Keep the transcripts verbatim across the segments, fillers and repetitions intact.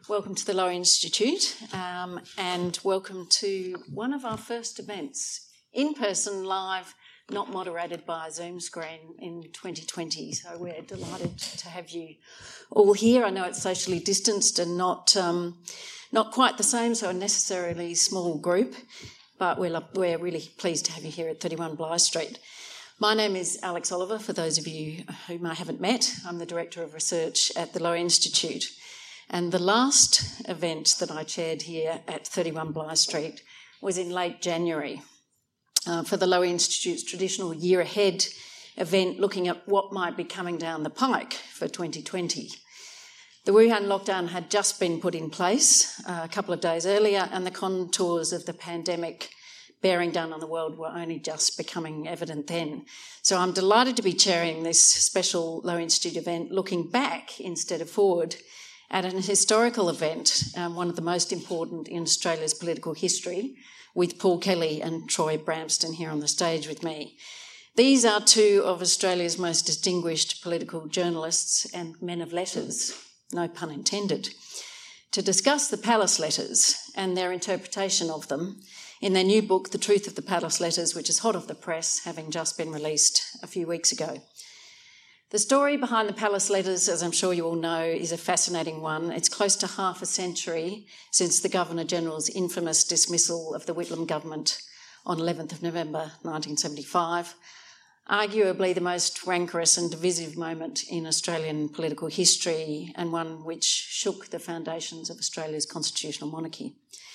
welcome to the Lowy Institute um, and welcome to one of our first events, in person, live, not moderated by a Zoom screen in twenty twenty. So we're delighted to have you all here. I know it's socially distanced and not um, not quite the same, so a necessarily small group, but we're, we're really pleased to have you here at thirty-one Bligh Street. My name is Alex Oliver, for those of you whom I haven't met. I'm the Director of Research at the Lowy Institute. And the last event that I chaired here at thirty-one Bligh Street was in late January uh, for the Lowy Institute's traditional year ahead event looking at what might be coming down the pike for twenty twenty. The Wuhan lockdown had just been put in place uh, a couple of days earlier, and the contours of the pandemic bearing down on the world were only just becoming evident then. So I'm delighted to be chairing this special Lowy Institute event looking back instead of forward at an historical event, um, one of the most important in Australia's political history, with Paul Kelly and Troy Bramston here on the stage with me. These are two of Australia's most distinguished political journalists and men of letters, no pun intended, to discuss the Palace Letters and their interpretation of them in their new book, The Truth of the Palace Letters, which is hot off the press, having just been released a few weeks ago. The story behind the Palace Letters, as I'm sure you all know, is a fascinating one. It's close to half a century since the Governor-General's infamous dismissal of the Whitlam government on eleventh of November nineteen seventy-five, arguably the most rancorous and divisive moment in Australian political history, and one which shook the foundations of Australia's constitutional monarchy.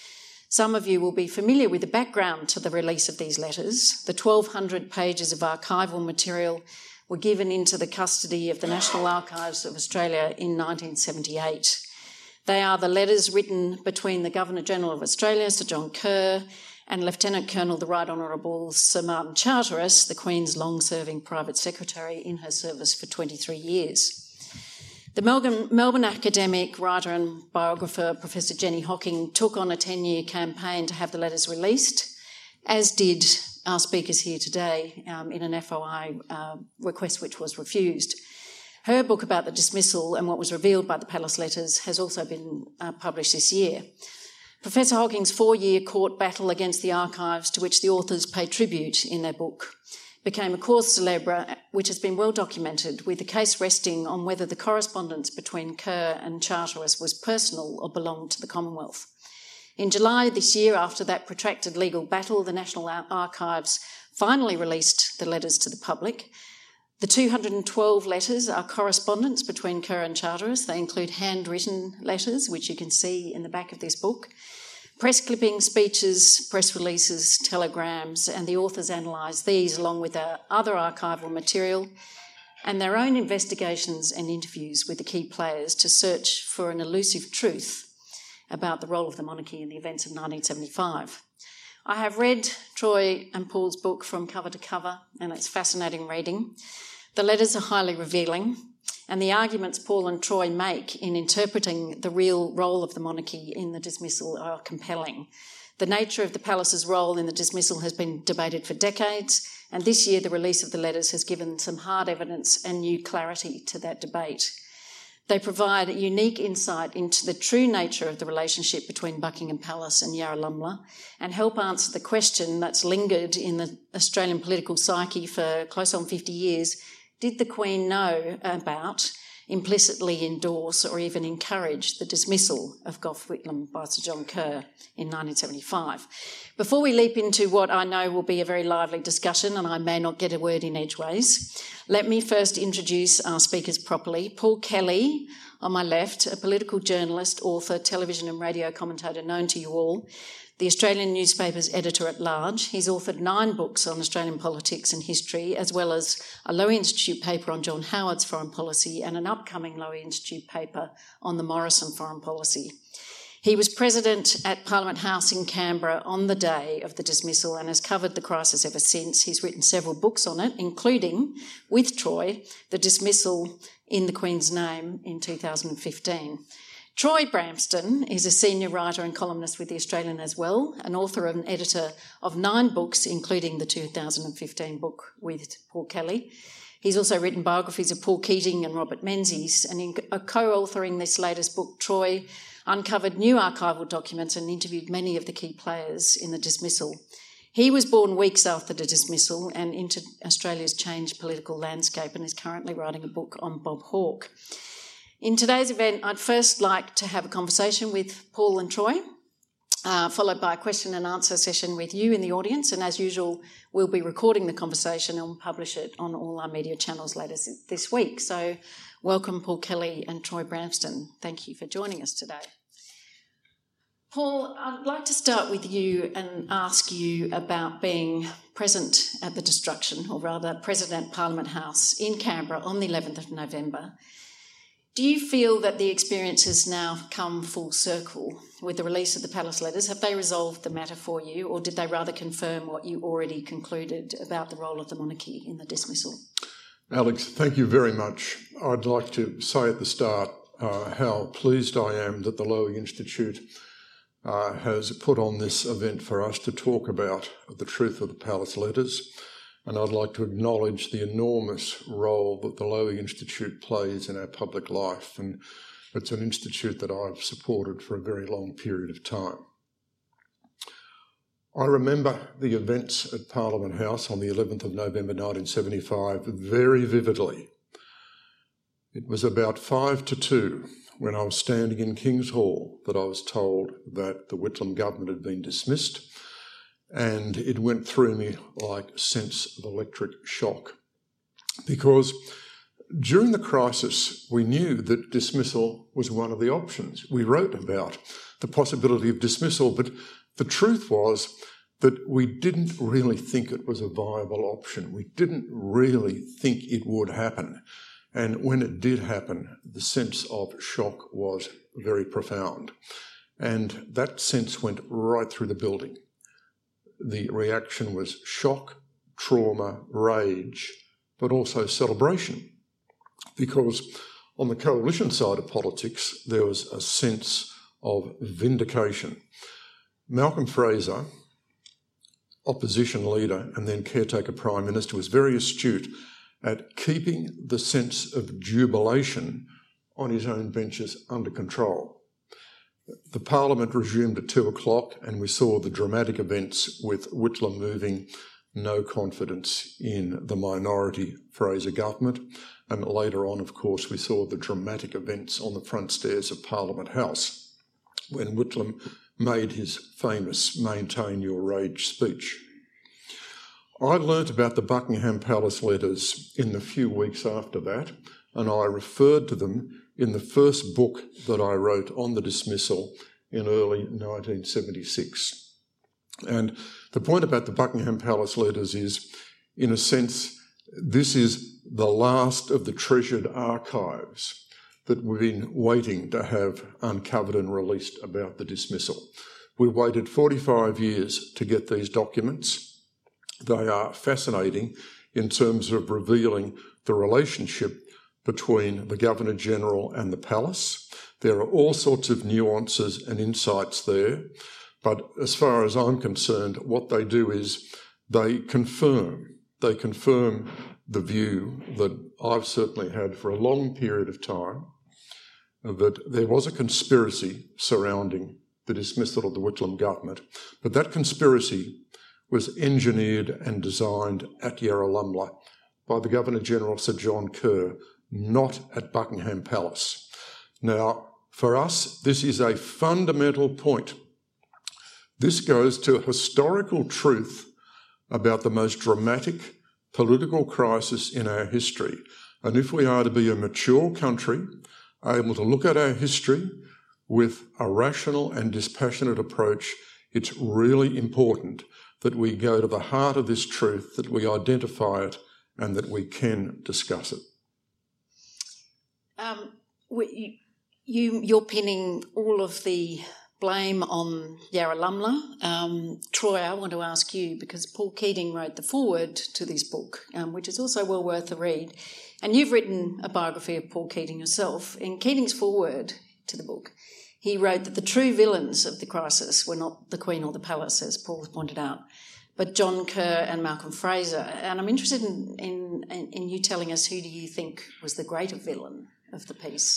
Some of you will be familiar with the background to the release of these letters. The twelve hundred pages of archival material were given into the custody of the National Archives of Australia in nineteen seventy-eight. They are the letters written between the Governor-General of Australia, Sir John Kerr, and Lieutenant Colonel the Right Honourable Sir Martin Charteris, the Queen's long-serving private secretary in her service for twenty-three years. The Melbourne, Melbourne academic, writer and biographer Professor Jenny Hocking took on a ten-year campaign to have the letters released, as did our speakers here today um, in an F O I uh, request which was refused. Her book about the dismissal and what was revealed by the Palace Letters has also been uh, published this year. Professor Hocking's four-year court battle against the archives, to which the authors pay tribute in their book, became a cause célèbre which has been well documented, with the case resting on whether the correspondence between Kerr and Charteris was personal or belonged to the Commonwealth. In July this year, after that protracted legal battle, the National Archives finally released the letters to the public. The two hundred twelve letters are correspondence between Kerr and Charteris. They include handwritten letters, which you can see in the back of this book, press clippings, speeches, press releases, telegrams, and the authors analysed these along with their other archival material and their own investigations and interviews with the key players to search for an elusive truth about the role of the monarchy in the events of nineteen seventy-five. I have read Troy and Paul's book from cover to cover, and it's fascinating reading. The letters are highly revealing, and the arguments Paul and Troy make in interpreting the real role of the monarchy in the dismissal are compelling. The nature of the palace's role in the dismissal has been debated for decades, and this year the release of the letters has given some hard evidence and new clarity to that debate. They provide a unique insight into the true nature of the relationship between Buckingham Palace and Yarralumla and help answer the question that's lingered in the Australian political psyche for close on fifty years. Did the Queen know about, implicitly endorse or even encourage the dismissal of Gough Whitlam by Sir John Kerr in nineteen seventy-five? Before we leap into what I know will be a very lively discussion, and I may not get a word in edgeways, let me first introduce our speakers properly. Paul Kelly, on my left, a political journalist, author, television and radio commentator known to you all, the Australian newspaper's editor-at-large. He's authored nine books on Australian politics and history, as well as a Lowy Institute paper on John Howard's foreign policy and an upcoming Lowy Institute paper on the Morrison foreign policy. He was president at Parliament House in Canberra on the day of the dismissal and has covered the crisis ever since. He's written several books on it, including, with Troy, The Dismissal in the Queen's Name in two thousand fifteen. Troy Bramston is a senior writer and columnist with The Australian as well, an author and editor of nine books, including the two thousand fifteen book with Paul Kelly. He's also written biographies of Paul Keating and Robert Menzies, and in co-authoring this latest book, Troy uncovered new archival documents and interviewed many of the key players in the dismissal. He was born weeks after the dismissal and into Australia's changed political landscape and is currently writing a book on Bob Hawke. In today's event, I'd first like to have a conversation with Paul and Troy, uh, followed by a question and answer session with you in the audience. And as usual, we'll be recording the conversation and we'll publish it on all our media channels later this week. So welcome, Paul Kelly and Troy Bramston. Thank you for joining us today. Paul, I'd like to start with you and ask you about being present at the destruction, or rather present at Parliament House in Canberra on the eleventh of November. Do you feel that the experience has now come full circle with the release of the Palace Letters? Have they resolved the matter for you, or did they rather confirm what you already concluded about the role of the monarchy in the dismissal? Alex, thank you very much. I'd like to say at the start uh, how pleased I am that the Lowy Institute Uh, has put on this event for us to talk about the truth of the Palace Letters, and I'd like to acknowledge the enormous role that the Lowy Institute plays in our public life, and it's an institute that I've supported for a very long period of time. I remember the events at Parliament House on the eleventh of November nineteen seventy-five very vividly. It was about five to two when I was standing in King's Hall that I was told that the Whitlam government had been dismissed, and it went through me like a sense of electric shock. Because during the crisis, we knew that dismissal was one of the options. We wrote about the possibility of dismissal, but the truth was that we didn't really think it was a viable option. We didn't really think it would happen. And when it did happen, the sense of shock was very profound. And that sense went right through the building. The reaction was shock, trauma, rage, but also celebration. Because on the coalition side of politics, there was a sense of vindication. Malcolm Fraser, opposition leader and then caretaker Prime Minister, was very astute at keeping the sense of jubilation on his own benches under control. The Parliament resumed at two o'clock and we saw the dramatic events with Whitlam moving no confidence in the minority Fraser government, and later on, of course, we saw the dramatic events on the front stairs of Parliament House when Whitlam made his famous "Maintain Your Rage" speech. I learnt about the Buckingham Palace Letters in the few weeks after that, and I referred to them in the first book that I wrote on the dismissal in early nineteen seventy-six. And the point about the Buckingham Palace Letters is, in a sense, this is the last of the treasured archives that we've been waiting to have uncovered and released about the dismissal. We waited forty-five years to get these documents. They are fascinating in terms of revealing the relationship between the Governor-General and the Palace. There are all sorts of nuances and insights there, but as far as I'm concerned, what they do is they confirm, they confirm the view that I've certainly had for a long period of time, that there was a conspiracy surrounding the dismissal of the Whitlam government, but that conspiracy was engineered and designed at Yarralumla by the Governor-General Sir John Kerr, not at Buckingham Palace. Now, for us, this is a fundamental point. This goes to a historical truth about the most dramatic political crisis in our history. And if we are to be a mature country, able to look at our history with a rational and dispassionate approach, it's really important that we go to the heart of this truth, that we identify it, and that we can discuss it. Um, we, you, you're pinning all of the blame on Yarralumla. Um, Troy, I want to ask you, because Paul Keating wrote the foreword to this book, um, which is also well worth a read, and you've written a biography of Paul Keating yourself. In Keating's foreword to the book, he wrote that the true villains of the crisis were not the Queen or the Palace, as Paul has pointed out, but John Kerr and Malcolm Fraser. And I'm interested in, in, in you telling us, who do you think was the greater villain of the piece?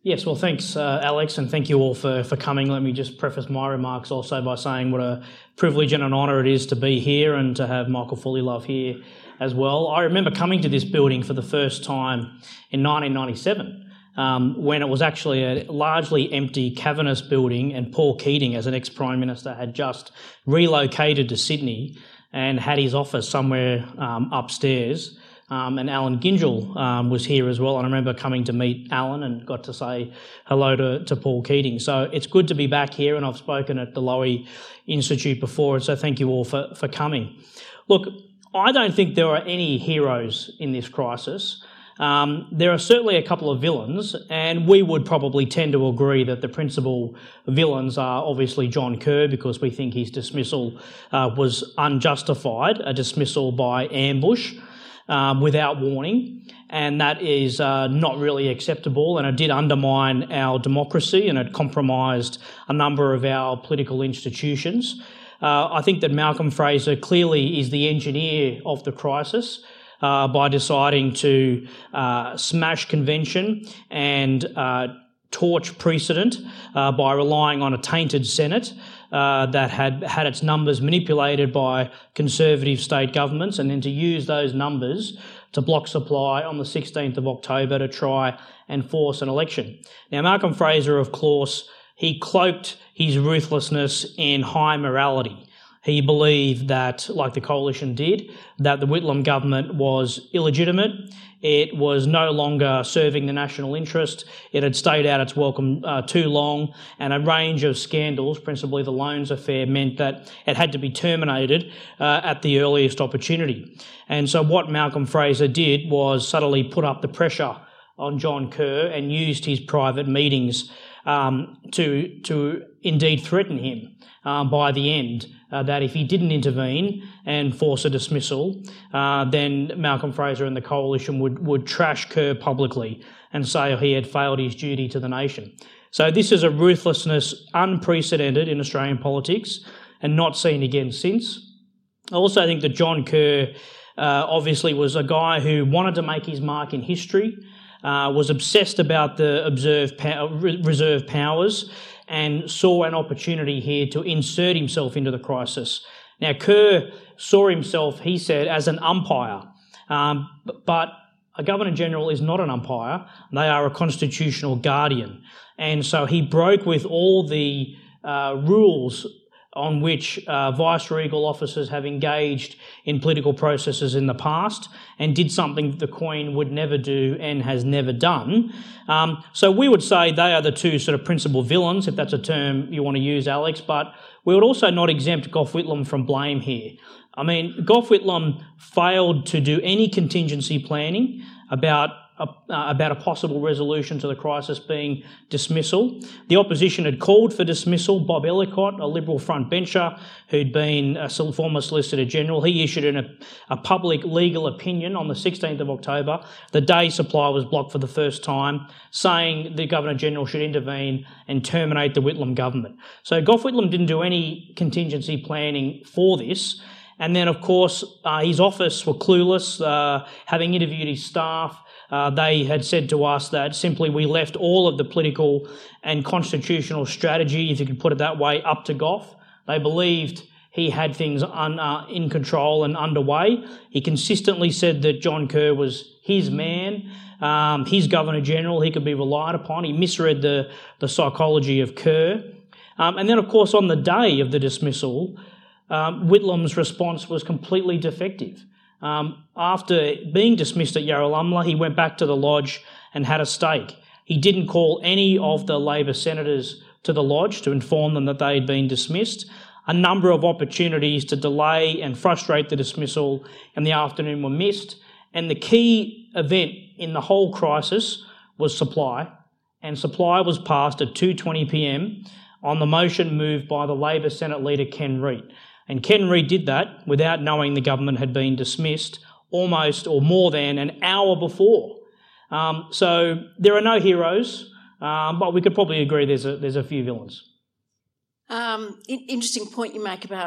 Yes, well, thanks, uh, Alex, and thank you all for, for coming. Let me just preface my remarks also by saying what a privilege and an honour it is to be here and to have Michael Fullilove here as well. I remember coming to this building for the first time in nineteen ninety-seven, um, when it was actually a largely empty, cavernous building, and Paul Keating, as an ex-Prime Minister, had just relocated to Sydney and had his office somewhere um, upstairs. Um, and Alan Gyngell um, was here as well, and I remember coming to meet Alan and got to say hello to, to Paul Keating. So it's good to be back here, and I've spoken at the Lowy Institute before, and so thank you all for, for coming. Look, I don't think there are any heroes in this crisis. Um, there are certainly a couple of villains, and we would probably tend to agree that the principal villains are obviously John Kerr, because we think his dismissal uh, was unjustified, a dismissal by ambush. Um, without warning, and that is uh, not really acceptable, and it did undermine our democracy, and it compromised a number of our political institutions. Uh, I think that Malcolm Fraser clearly is the engineer of the crisis uh, by deciding to uh, smash convention and uh, torch precedent uh, by relying on a tainted Senate uh, that had had its numbers manipulated by Conservative state governments, and then to use those numbers to block supply on the sixteenth of October to try and force an election. Now, Malcolm Fraser, of course, he cloaked his ruthlessness in high morality. He believed that, like the Coalition did, that the Whitlam government was illegitimate. It was no longer serving the national interest. It had stayed out its welcome uh, too long, and a range of scandals, principally the Loans affair, meant that it had to be terminated uh, at the earliest opportunity. And so what Malcolm Fraser did was subtly put up the pressure on John Kerr and used his private meetings um, to, to indeed threaten him um, by the end. Uh, that if he didn't intervene and force a dismissal, uh, then Malcolm Fraser and the Coalition would, would trash Kerr publicly and say he had failed his duty to the nation. So this is a ruthlessness unprecedented in Australian politics and not seen again since. I also think that John Kerr uh, obviously was a guy who wanted to make his mark in history, uh, was obsessed about the observed pow- reserve powers, and saw an opportunity here to insert himself into the crisis. Now, Kerr saw himself, he said, as an umpire, um, but a Governor-General is not an umpire. They are a constitutional guardian. And so he broke with all the uh, rules on which uh, vice-regal officers have engaged in political processes in the past, and did something that the Queen would never do and has never done. Um, so we would say they are the two sort of principal villains, if that's a term you want to use, Alex, but we would also not exempt Gough Whitlam from blame here. I mean, Gough Whitlam failed to do any contingency planning about A, uh, about a possible resolution to the crisis being dismissal. The opposition had called for dismissal. Bob Ellicott, a Liberal frontbencher who'd been a former Solicitor General, he issued an, a, a public legal opinion on the sixteenth of October, the day supply was blocked for the first time, saying the Governor-General should intervene and terminate the Whitlam government. So Gough Whitlam didn't do any contingency planning for this. And then, of course, uh, his office were clueless, uh, having interviewed his staff. Uh, they had said to us that simply we left all of the political and constitutional strategy, if you could put it that way, up to Gough. They believed he had things un, uh, in control and underway. He consistently said that John Kerr was his man, um, his Governor-General, he could be relied upon. He misread the, the psychology of Kerr. Um, and then, of course, on the day of the dismissal, um, Whitlam's response was completely defective. Um, after being dismissed at Yarralumla, he went back to the Lodge and had a steak. He didn't call any of the Labor senators to the Lodge to inform them that they had been dismissed. A number of opportunities to delay and frustrate the dismissal in the afternoon were missed, and the key event in the whole crisis was supply, and supply was passed at two twenty p m on the motion moved by the Labor Senate leader Ken Reid. And Ken Reid did that without knowing the government had been dismissed almost or more than an hour before. Um, so there are no heroes, um, but we could probably agree there's a, there's a few villains. Um, interesting point you make about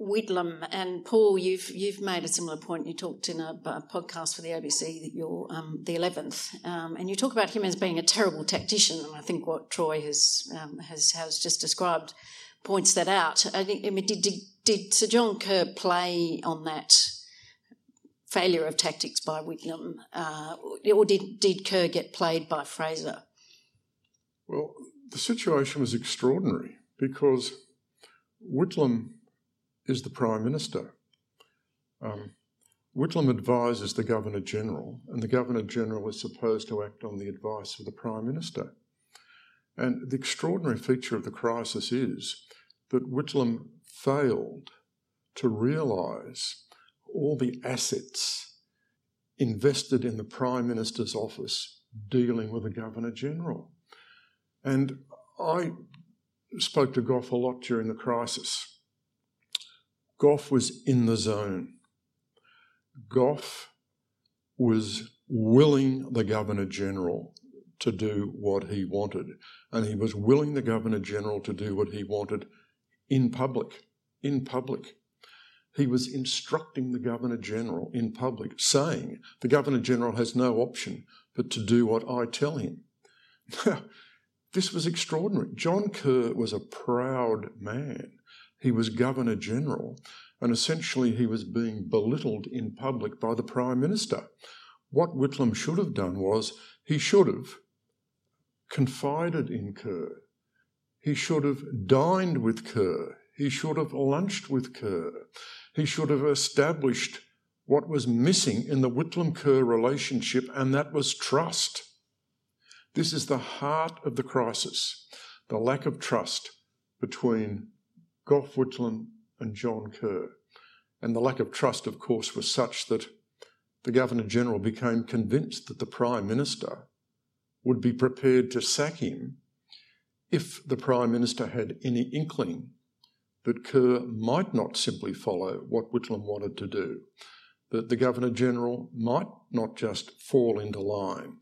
Whitlam, and Paul, you've you've made a similar point. You talked in a, a podcast for the A B C that you're um, the eleventh, um, and you talk about him as being a terrible tactician. And I think what Troy has um, has has just described points that out. I, think, I mean, did, did did Sir John Kerr play on that failure of tactics by Whitlam, uh, or did did Kerr get played by Fraser? Well, the situation was extraordinary because Whitlam is the Prime Minister. Um, Whitlam advises the Governor-General, and the Governor-General is supposed to act on the advice of the Prime Minister. And the extraordinary feature of the crisis is that Whitlam failed to realise all the assets invested in the Prime Minister's office dealing with the Governor-General. And I spoke to Gough a lot during the crisis. Gough was in the zone. Gough was willing the Governor-General to do what he wanted, and he was willing the Governor-General to do what he wanted in public, in public. He was instructing the Governor-General in public, saying the Governor-General has no option but to do what I tell him. Now, this was extraordinary. John Kerr was a proud man. He was Governor-General, and essentially he was being belittled in public by the Prime Minister. What Whitlam should have done was he should have confided in Kerr. He should have dined with Kerr. He should have lunched with Kerr. He should have established what was missing in the Whitlam-Kerr relationship, and that was trust. This is the heart of the crisis, the lack of trust between Gough Whitlam and John Kerr. And the lack of trust, of course, was such that the Governor-General became convinced that the Prime Minister would be prepared to sack him if the Prime Minister had any inkling that Kerr might not simply follow what Whitlam wanted to do, that the Governor-General might not just fall into line.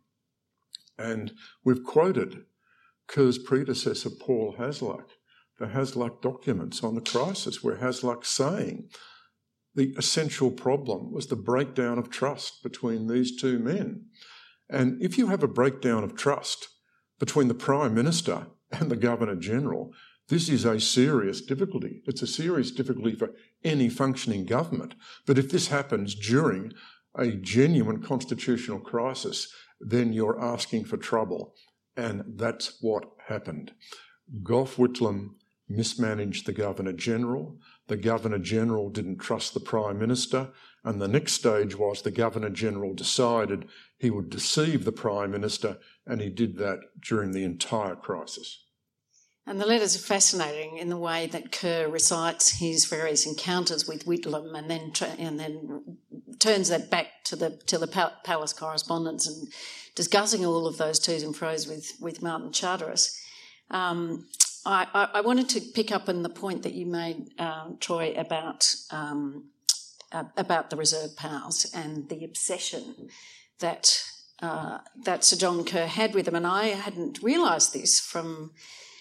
And we've quoted Kerr's predecessor, Paul Hasluck, the Hasluck documents on the crisis, where Hasluck's saying the essential problem was the breakdown of trust between these two men. And if you have a breakdown of trust between the Prime Minister and the Governor-General, this is a serious difficulty. It's a serious difficulty for any functioning government. But if this happens during a genuine constitutional crisis, then you're asking for trouble. And that's what happened. Gough Whitlam mismanaged the Governor-General. The Governor-General didn't trust the Prime Minister. And the next stage was the Governor-General decided he would deceive the Prime Minister, and he did that during the entire crisis. And the letters are fascinating in the way that Kerr recites his various encounters with Whitlam, and then tra- and then turns that back to the to the pal- palace correspondence and discussing all of those twos and fro's with with Martin Charteris. Um, I, I, I wanted to pick up on the point that you made, uh, Troy, about um, uh, about the reserve powers and the obsession that uh, that Sir John Kerr had with them, and I hadn't realised this from.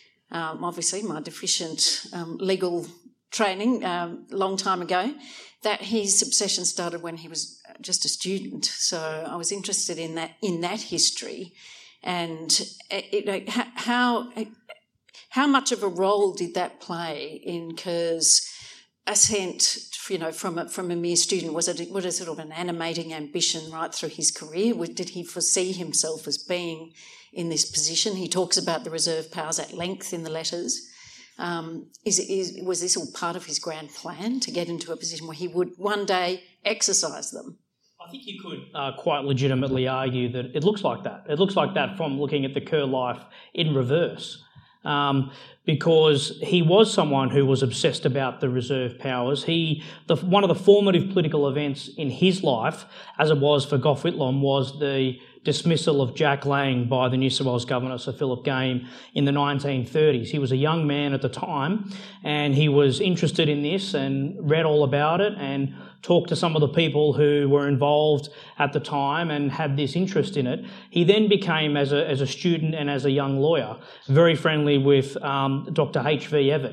Um, obviously my deficient um, legal training a um, long time ago, that his obsession started when he was just a student. So I was interested in that in that history, and it, it, how how much of a role did that play in Kerr's ascent, you know, from a, from a mere student? Was it was it sort of an animating ambition right through his career? Did he foresee himself as being in this position? He talks about the reserve powers at length in the letters. Um, is, is, was this all part of his grand plan to get into a position where he would one day exercise them? I think you could uh, quite legitimately argue that it looks like that. It looks like that from looking at the Kerr life in reverse. Um, because he was someone who was obsessed about the reserve powers. He, the, one of the formative political events in his life, as it was for Gough Whitlam, was the dismissal of Jack Lang by the New South Wales Governor, Sir Philip Game, in the nineteen thirties. He was a young man at the time, and he was interested in this and read all about it and talked to some of the people who were involved at the time and had this interest in it. He then became, as a, as a student and as a young lawyer, very friendly with um, Doctor H V Evatt,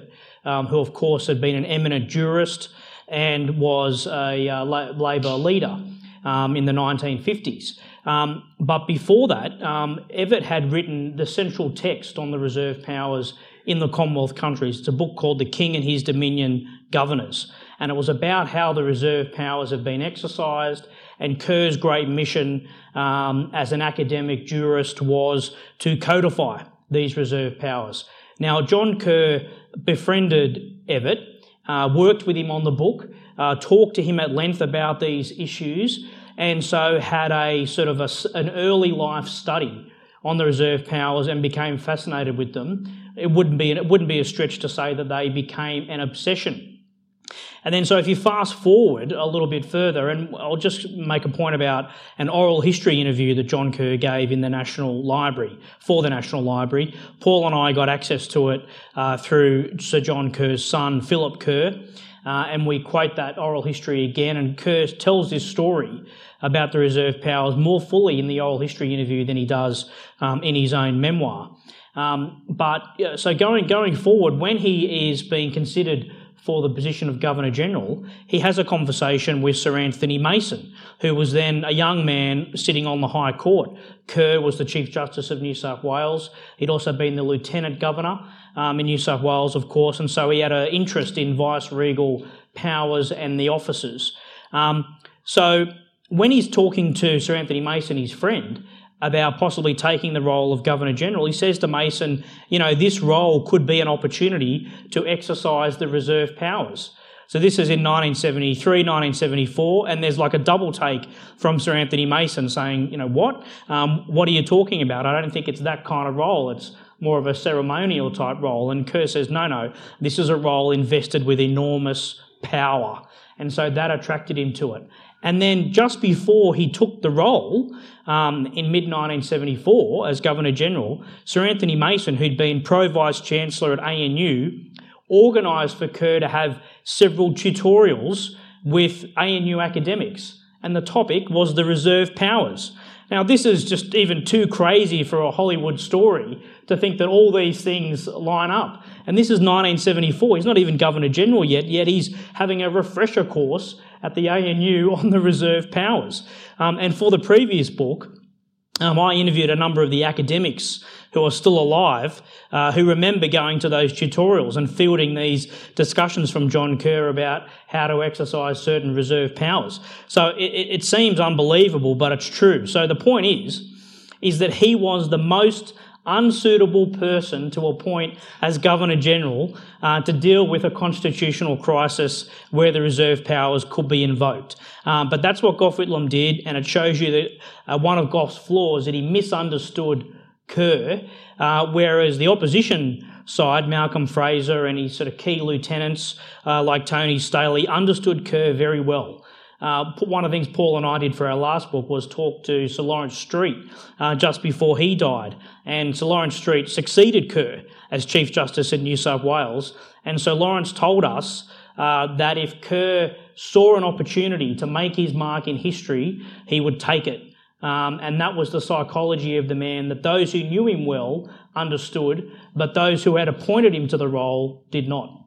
um, who of course had been an eminent jurist and was a uh, Labor leader um, in the nineteen fifties. Um, but before that, um, Evatt had written the central text on the reserve powers in the Commonwealth countries. It's a book called The King and His Dominion Governors, and it was about how the reserve powers have been exercised, and Kerr's great mission um, as an academic jurist was to codify these reserve powers. Now, John Kerr befriended Evatt, uh, worked with him on the book, uh, talked to him at length about these issues, and so had a sort of a, an early life study on the reserve powers and became fascinated with them. It wouldn't be it wouldn't be a stretch to say that they became an obsession. And then so if you fast forward a little bit further, and I'll just make a point about an oral history interview that John Kerr gave in the National Library, for the National Library. Paul and I got access to it uh, through Sir John Kerr's son, Philip Kerr, uh, and we quote that oral history again, and Kerr tells this story about the reserve powers more fully in the oral history interview than he does um, in his own memoir. Um, but so going going forward, when he is being considered for the position of Governor-General, he has a conversation with Sir Anthony Mason, who was then a young man sitting on the High Court. Kerr was the Chief Justice of New South Wales. He'd also been the Lieutenant Governor um, in New South Wales, of course, and so he had an interest in vice-regal powers and the offices. Um, so when he's talking to Sir Anthony Mason, his friend, about possibly taking the role of Governor-General, he says to Mason, you know, this role could be an opportunity to exercise the reserve powers. So this is in nineteen seventy-three, nineteen seventy-four, and there's like a double take from Sir Anthony Mason saying, you know, what? Um, what are you talking about? I don't think it's that kind of role. It's more of a ceremonial type role. And Kerr says, no, no, this is a role invested with enormous power. And so that attracted him to it. And then just before he took the role, um, in mid nineteen seventy-four as Governor-General, Sir Anthony Mason, who'd been Pro-Vice-Chancellor at A N U, organised for Kerr to have several tutorials with A N U academics, and the topic was the reserve powers. Now, this is just even too crazy for a Hollywood story to think that all these things line up. And this is nineteen seventy-four. He's not even Governor-General yet, yet he's having a refresher course at the A N U on the reserve powers. Um, and for the previous book, um, I interviewed a number of the academics who are still alive, uh, who remember going to those tutorials and fielding these discussions from John Kerr about how to exercise certain reserve powers. So it, it seems unbelievable, but it's true. So the point is, is that he was the most unsuitable person to appoint as Governor-General uh, to deal with a constitutional crisis where the reserve powers could be invoked. Um, but that's what Gough Whitlam did, and it shows you that uh, one of Gough's flaws, that he misunderstood Kerr, uh, whereas the opposition side, Malcolm Fraser and his sort of key lieutenants uh, like Tony Staley, understood Kerr very well. Uh, one of the things Paul and I did for our last book was talk to Sir Lawrence Street uh, just before he died. And Sir Lawrence Street succeeded Kerr as Chief Justice in New South Wales. And so Lawrence told us uh, that if Kerr saw an opportunity to make his mark in history, he would take it. Um, and that was the psychology of the man, that those who knew him well understood, but those who had appointed him to the role did not.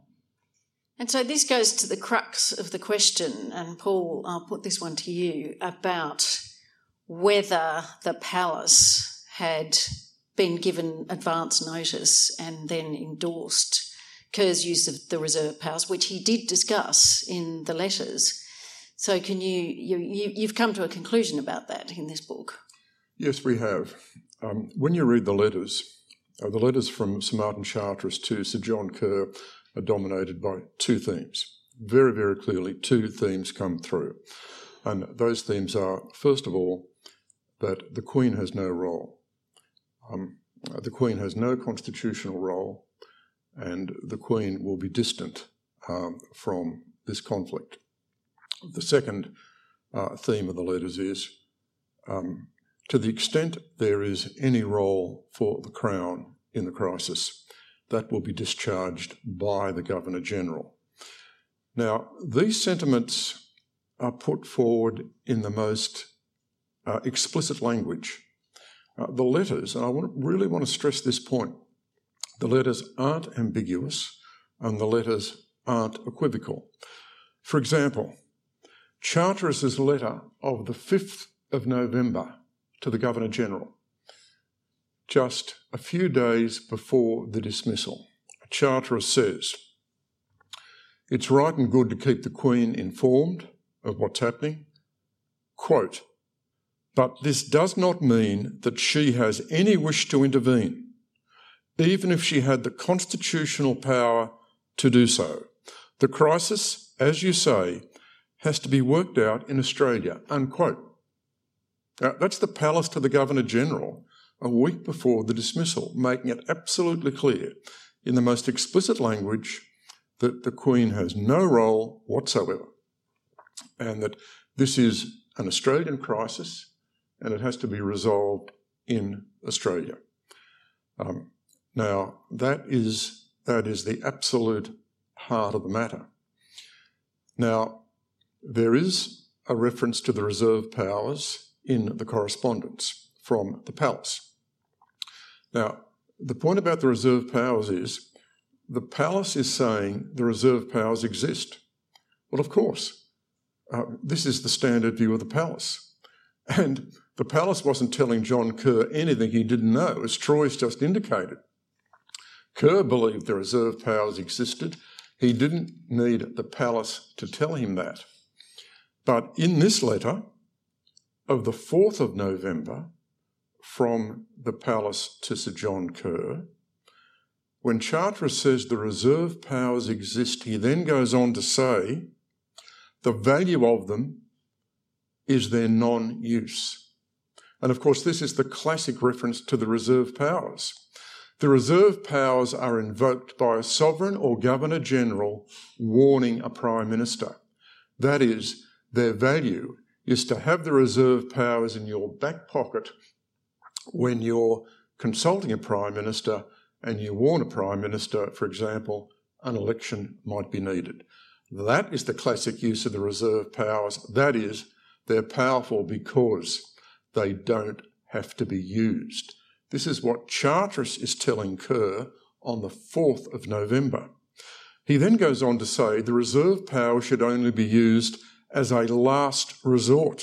And so this goes to the crux of the question, and Paul, I'll put this one to you, about whether the palace had been given advance notice and then endorsed Kerr's use of the reserve powers, which he did discuss in the letters. So can you, you, you you've come to a conclusion about that in this book? Yes, we have. Um, when you read the letters, uh, the letters from Sir Martin Charteris to Sir John Kerr are dominated by two themes. Very, very clearly, two themes come through. And those themes are, first of all, that the Queen has no role. Um, the Queen has no constitutional role, and the Queen will be distant um, from this conflict. The second uh, theme of the letters is, um, to the extent there is any role for the Crown in the crisis, that will be discharged by the Governor-General. Now, these sentiments are put forward in the most uh, explicit language. Uh, the letters, and I want, really want to stress this point, the letters aren't ambiguous. and the letters aren't equivocal. For example, Charteris's letter of the fifth of November to the Governor-General, just a few days before the dismissal. Charteris says, "It's right and good to keep the Queen informed of what's happening. Quote, but this does not mean that she has any wish to intervene, even if she had the constitutional power to do so. The crisis, as you say, has to be worked out in Australia," unquote. Now, that's the Palace to the Governor-General a week before the dismissal, making it absolutely clear in the most explicit language that the Queen has no role whatsoever and that this is an Australian crisis and it has to be resolved in Australia. Um, now, that is, that is the absolute heart of the matter. Now, there is a reference to the reserve powers in the correspondence from the Palace. Now, the point about the reserve powers is the Palace is saying the reserve powers exist. Well, of course, uh, this is the standard view of the Palace. And the Palace wasn't telling John Kerr anything he didn't know, as Troy's just indicated. Kerr believed the reserve powers existed. He didn't need the Palace to tell him that. But in this letter of the fourth of November from the Palace to Sir John Kerr, when Charteris says the reserve powers exist, he then goes on to say the value of them is their non-use. And of course, this is the classic reference to the reserve powers. The reserve powers are invoked by a sovereign or Governor-General warning a Prime Minister. That is, their value is to have the reserve powers in your back pocket when you're consulting a Prime Minister and you warn a Prime Minister, for example, an election might be needed. That is the classic use of the reserve powers. That is, they're powerful because they don't have to be used. This is what Charteris is telling Kerr on the fourth of November. He then goes on to say the reserve power should only be used as a last resort.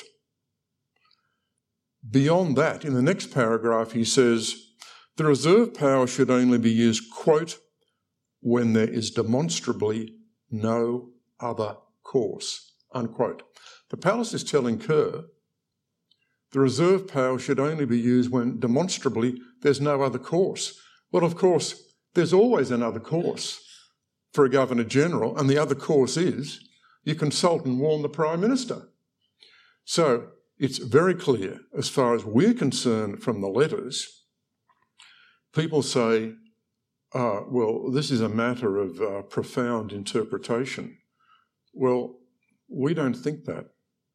Beyond that, in the next paragraph, he says, the reserve power should only be used, quote, when there is demonstrably no other course, unquote. The Palace is telling Kerr the reserve power should only be used when demonstrably there's no other course. Well, of course, there's always another course for a Governor-General, and the other course is you consult and warn the Prime Minister. So it's very clear, as far as we're concerned from the letters, people say, uh, well, this is a matter of uh, profound interpretation. Well, we don't think that.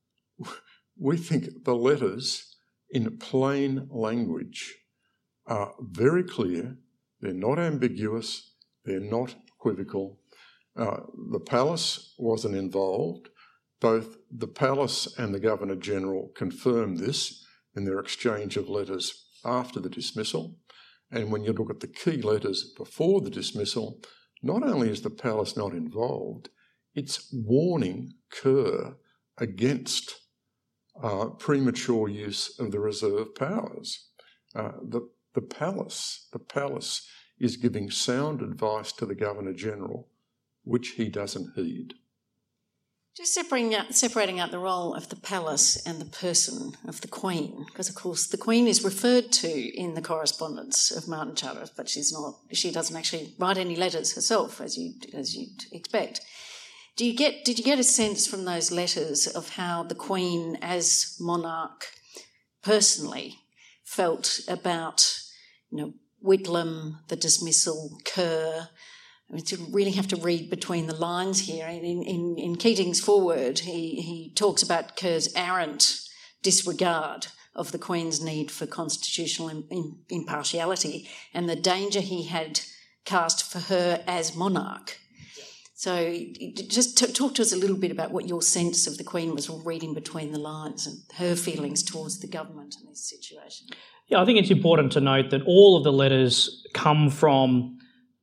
We think the letters in plain language are very clear, they're not ambiguous, they're not equivocal. Uh, the Palace wasn't involved. Both the Palace and the Governor-General confirmed this in their exchange of letters after the dismissal. And when you look at the key letters before the dismissal, not only is the Palace not involved, it's warning Kerr against uh, premature use of the reserve powers. Uh, the, the Palace, the Palace is giving sound advice to the Governor-General, which he doesn't heed. Just separating out, separating out the role of the Palace and the person of the Queen, because of course the Queen is referred to in the correspondence of Martin Charteris, but she's not. She doesn't actually write any letters herself, as you as you'd expect. Do you get? Did you get a sense from those letters of how the Queen, as monarch, personally felt about, you know, Whitlam, the dismissal, Kerr? I mean, to really have to read between the lines here. In, in, in Keating's foreword, he, he talks about Kerr's arrant disregard of the Queen's need for constitutional in, in, impartiality and the danger he had cast for her as monarch. So just t- talk to us a little bit about what your sense of the Queen was reading between the lines and her feelings towards the government in this situation. Yeah, I think it's important to note that all of the letters come from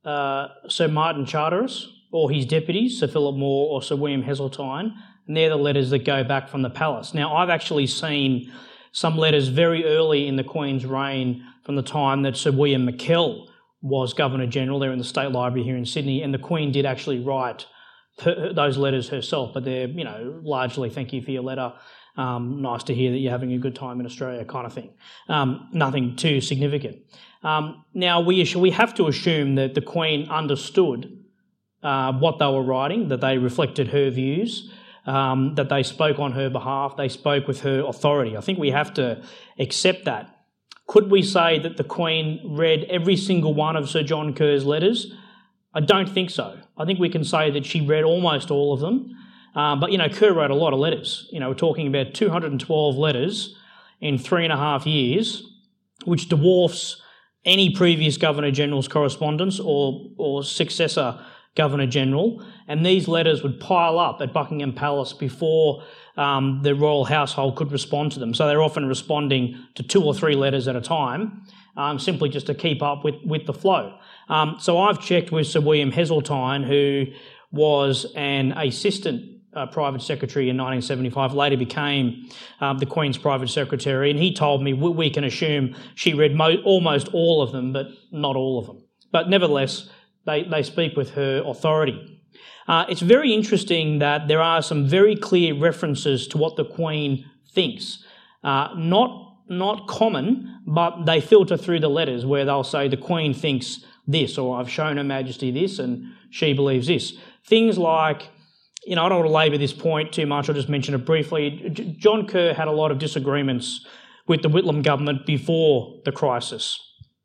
uh, Sir Martin Charteris or his deputies, Sir Philip Moore or Sir William Heseltine, and they're the letters that go back from the palace. Now, I've actually seen some letters very early in the Queen's reign from the time that Sir William McKell was Governor-General there in the State Library here in Sydney, and the Queen did actually write per, those letters herself, but they're, you know, largely thank you for your letter, um, nice to hear that you're having a good time in Australia kind of thing. Um, nothing too significant. Um, now, we, we have to assume that the Queen understood uh, what they were writing, that they reflected her views, um, that they spoke on her behalf, they spoke with her authority. I think we have to accept that. Could we say that the Queen read every single one of Sir John Kerr's letters? I don't think so. I think we can say that she read almost all of them. Uh, but, you know, Kerr wrote a lot of letters. You know, we're talking about two hundred twelve letters in three and a half years, which dwarfs any previous Governor-General's correspondence or, or successor Governor-General. And these letters would pile up at Buckingham Palace before um, the royal household could respond to them. So they're often responding to two or three letters at a time, um, simply just to keep up with, with the flow. Um, so I've checked with Sir William Heseltine, who was an assistant uh, private secretary in nineteen seventy-five, later became um, the Queen's private secretary, and he told me we, we can assume she read mo- almost all of them, but not all of them. But nevertheless, they, they speak with her authority. Uh, it's very interesting that there are some very clear references to what the Queen thinks. Uh, not, not common, but they filter through the letters where they'll say the Queen thinks this, or I've shown Her Majesty this and she believes this. Things like, you know, I don't want to labour this point too much, I'll just mention it briefly. J- John Kerr had a lot of disagreements with the Whitlam government before the crisis.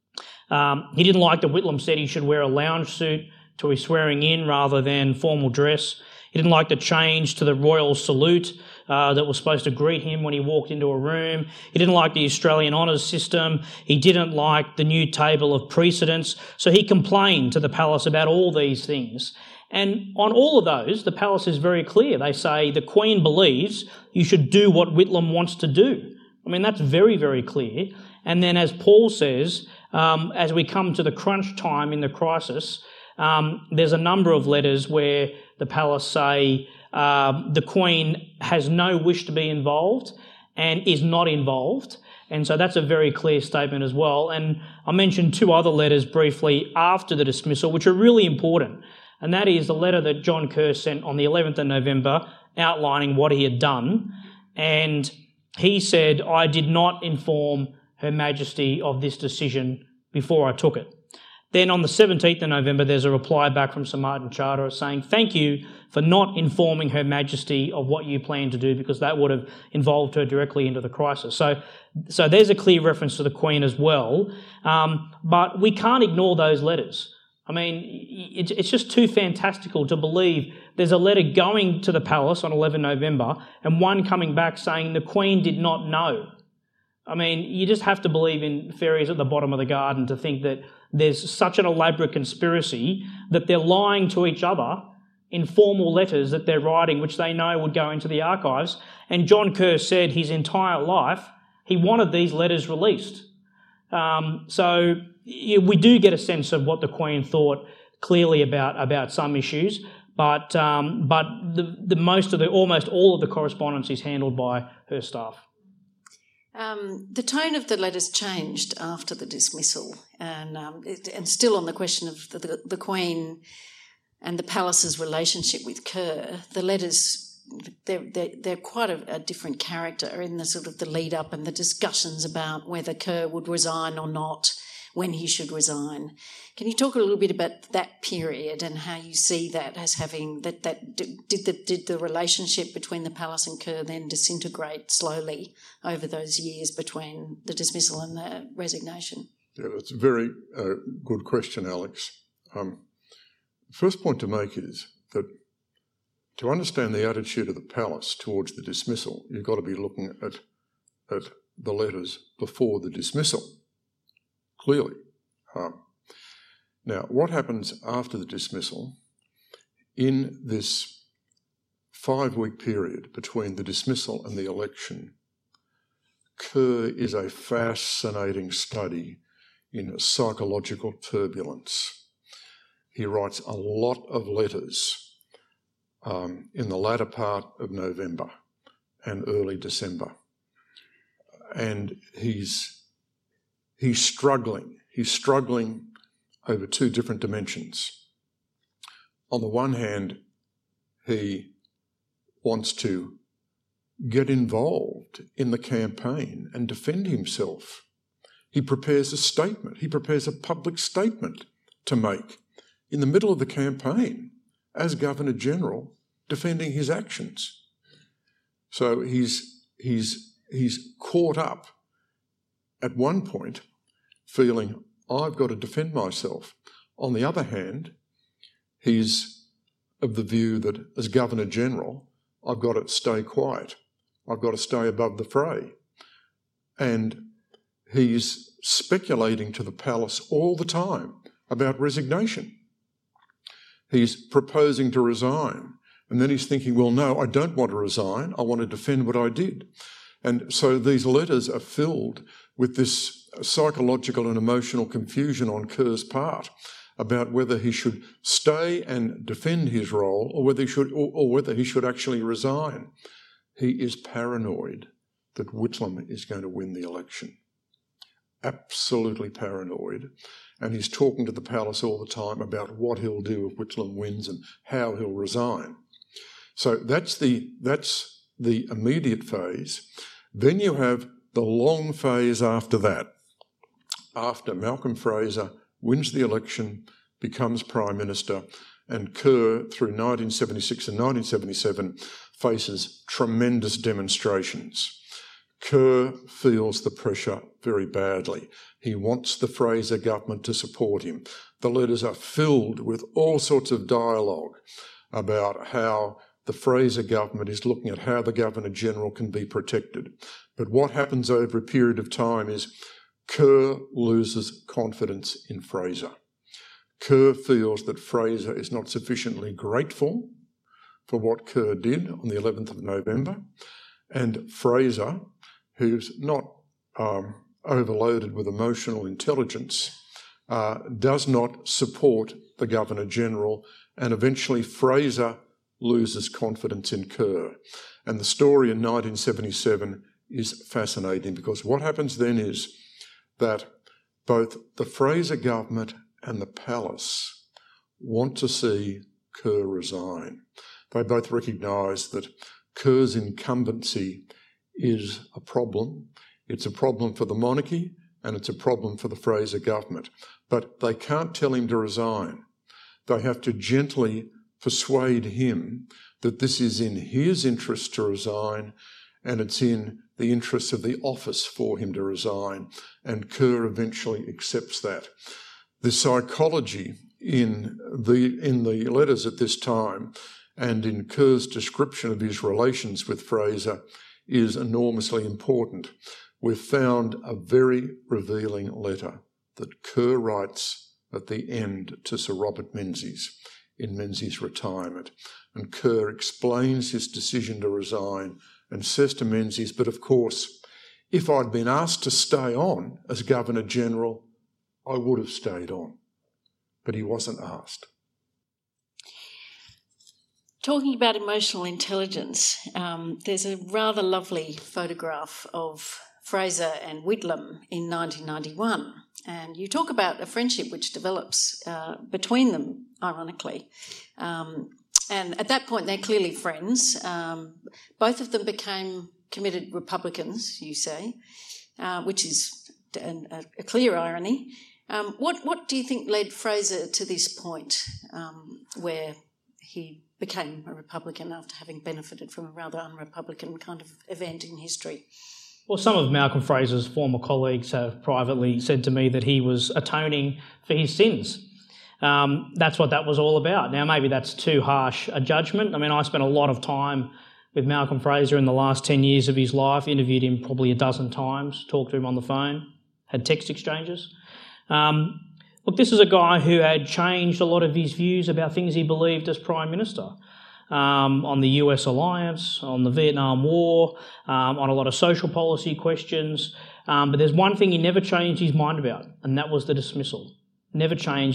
Um, he didn't like that Whitlam said he should wear a lounge suit to his swearing in rather than formal dress. He didn't like the change to the royal salute uh, that was supposed to greet him when he walked into a room. He didn't like the Australian honours system. He didn't like the new table of precedence. So he complained to the palace about all these things. And on all of those, the palace is very clear. They say the Queen believes you should do what Whitlam wants to do. I mean, that's very, very clear. And then as Paul says, um, as we come to the crunch time in the crisis, um, there's a number of letters where the palace say uh, the Queen has no wish to be involved and is not involved. And so that's a very clear statement as well. And I mentioned two other letters briefly after the dismissal, which are really important. And that is the letter that John Kerr sent on the eleventh of November outlining what he had done. And he said, I did not inform Her Majesty of this decision before I took it. Then on the seventeenth of November, there's a reply back from Sir Martin Charteris saying, thank you for not informing Her Majesty of what you plan to do, because that would have involved her directly into the crisis. So, so there's a clear reference to the Queen as well. Um, but we can't ignore those letters. I mean, it's just too fantastical to believe there's a letter going to the palace on eleventh of November and one coming back saying the Queen did not know. I mean, you just have to believe in fairies at the bottom of the garden to think that there's such an elaborate conspiracy that they're lying to each other in formal letters that they're writing, which they know would go into the archives. And John Kerr said his entire life he wanted these letters released. Um, so yeah, we do get a sense of what the Queen thought clearly about, about some issues, but um, but the, the most of the almost all of the correspondence is handled by her staff. Um, the tone of the letters changed after the dismissal, and um, it, and still on the question of the, the, the Queen and the palace's relationship with Kerr, the letters they're they're, they're quite a, a different character in the sort of the lead up and the discussions about whether Kerr would resign or not, when he should resign. Can you talk a little bit about that period and how you see that as having that that did the did the relationship between the palace and Kerr then disintegrate slowly over those years between the dismissal and the resignation? Yeah, that's a very uh, good question, Alex. Um, first point to make is that to understand the attitude of the palace towards the dismissal, you've got to be looking at at the letters before the dismissal. Clearly. Um, now, what happens after the dismissal in this five-week period between the dismissal and the election? Kerr is a fascinating study in psychological turbulence. he writes a lot of letters um, in the latter part of November and early December. And he's, he's struggling. He's struggling over two different dimensions. On the one hand, he wants to get involved in the campaign and defend himself. He prepares a statement. He prepares a public statement to make in the middle of the campaign as Governor-General, defending his actions. So he's, he's, he's caught up at one point feeling, I've got to defend myself. On the other hand, he's of the view that as Governor-General, I've got to stay quiet. I've got to stay above the fray. And he's speculating to the palace all the time about resignation. He's proposing to resign. And then he's thinking, well, no, I don't want to resign. I want to defend what I did. And so these letters are filled with this psychological and emotional confusion on Kerr's part about whether he should stay and defend his role or whether he should, or, or whether he should actually resign. He is paranoid that Whitlam is going to win the election. Absolutely paranoid. And he's talking to the palace all the time about what he'll do if Whitlam wins and how he'll resign. So that's the, that's the immediate phase. Then you have the long phase after that. After Malcolm Fraser wins the election, becomes Prime Minister, and Kerr, through nineteen seventy-six and nineteen seventy-seven, faces tremendous demonstrations. Kerr feels the pressure very badly. He wants the Fraser government to support him. The letters are filled with all sorts of dialogue about how the Fraser government is looking at how the Governor-General can be protected. But what happens over a period of time is Kerr loses confidence in Fraser. Kerr feels that Fraser is not sufficiently grateful for what Kerr did on the eleventh of November, and Fraser, who's not um, overloaded with emotional intelligence, uh, does not support the Governor-General, and eventually Fraser loses confidence in Kerr. And the story in nineteen seventy-seven is fascinating, because what happens then is that both the Fraser government and the palace want to see Kerr resign. They both recognise that Kerr's incumbency is a problem. It's a problem for the monarchy and it's a problem for the Fraser government. But they can't tell him to resign. They have to gently persuade him that this is in his interest to resign and it's in the interests of the office for him to resign. And Kerr eventually accepts that. The psychology in the, in the letters at this time and in Kerr's description of his relations with Fraser is enormously important. We've found a very revealing letter that Kerr writes at the end to Sir Robert Menzies in Menzies' retirement. And Kerr explains his decision to resign and says to Menzies, but of course, if I'd been asked to stay on as Governor-General, I would have stayed on. But he wasn't asked. Talking about emotional intelligence, um, there's a rather lovely photograph of Fraser and Whitlam in nineteen ninety-one. And you talk about a friendship which develops uh, between them, ironically. Um, and at that point, they're clearly friends. Um, both of them became committed Republicans, you say, uh, which is a, a clear irony. Um, what, what do you think led Fraser to this point um, where he became a Republican after having benefited from a rather un-Republican kind of event in history? Well, some of Malcolm Fraser's former colleagues have privately said to me that he was atoning for his sins. Um, that's what that was all about. Now, maybe that's too harsh a judgment. I mean, I spent a lot of time with Malcolm Fraser in the last ten years of his life, interviewed him probably a dozen times, talked to him on the phone, had text exchanges. Um, look, this is a guy who had changed a lot of his views about things he believed as Prime Minister. Um, on the U S alliance, on the Vietnam War, um, on a lot of social policy questions. Um, but there's one thing he never changed his mind about, and that was the dismissal. Never changed